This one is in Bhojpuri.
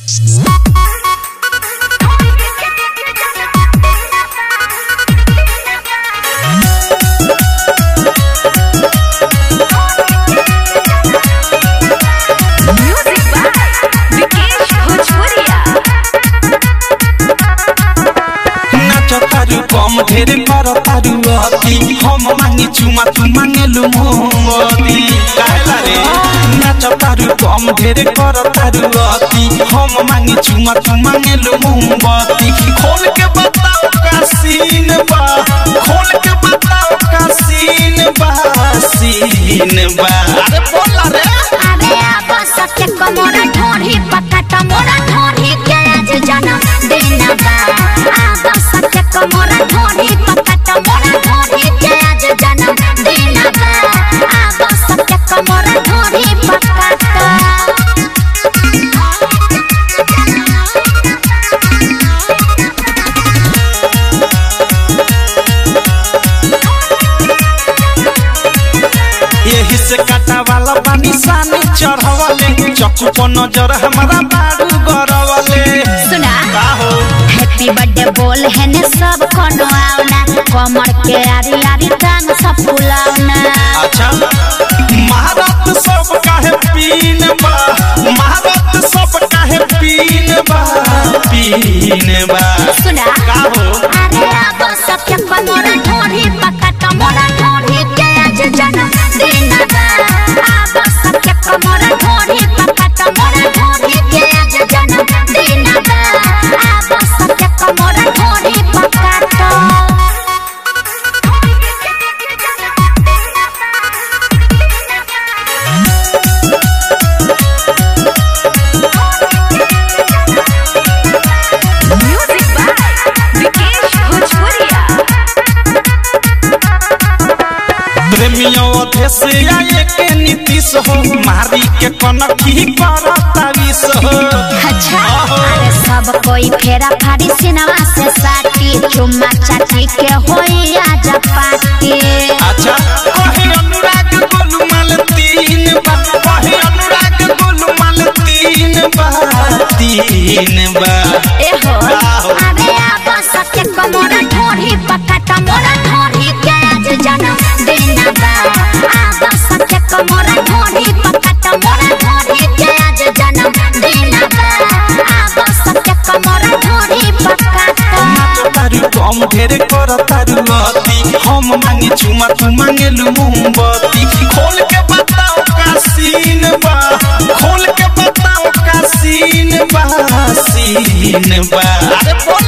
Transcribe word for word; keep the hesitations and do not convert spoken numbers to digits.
कम ढेरे कर तारू अति हम मांगी चुमा तू मांगेलु मोमबत्ती काहेला रे नाच तारू कम ढेरे कर तारू अति हम मांगी चुमा तू मांगेलु मोमबत्ती खोल के बताओ का सीन बा खोल के बताओ का सीन बा सीन बा अरे बोला रे अरे अब सत्य कमोरा ढोरी पकट मोरा ढोरी के आज जन्म दिन बा अब सत्य कमोरा ढोरी पकट मोरा ढोरी के आज जन्म दिन बा अब सत्य कमोरा ढोरी पकट यही से काटा वाला पानी सानी चढ़वले चक्कू पर नजर हमारा बारू गरवले सुना का हो हैप्पी बर्थडे बोल है ने सब कोनो आवना कमर के आरी आरी टांग सब फुलावना अच्छा महारत सब काहे पीन बा महारत सब काहे पीन बा पीन बा सुना का हो अरे अब सत्य कमोरा ढोरी पकट मोरा ढोरी के आज जन्म दिन बा अब सत्य कमोरा ढोरी पकट मोरा ढोरी के आज जन्म दिन बा अब सत्य कमोरा ढोरी पकट प्रेमियों अधेसिया के नीतीश हो मारी के कनखी करता विष हो अच्छा अरे सब कोई फेरा फाड़ी सिनेमा से साटी चुम्मा चाटी के होई आज पार्टी अच्छा कहे अनुराग गोलमाल तीन बा कहे अनुराग गोलमाल तीन बा तीन बा ए हो अरे अब सत्य कमोरा ढोरी पकट मोरा ढोरी के आज जन्म दिन बा अब सत्य कमोरा ढोरी पकट मोरा ढोरी के आज जन्म दिन बा अब सत्य कमोरा ढोरी पकट तारू कम ढेरे कर तारू अति हम मांगी चुमा तू मांगेलु मोमबत्ती खोल के बताओ का सीन बा खोल के बताओ का सीन बा सीन बा अरे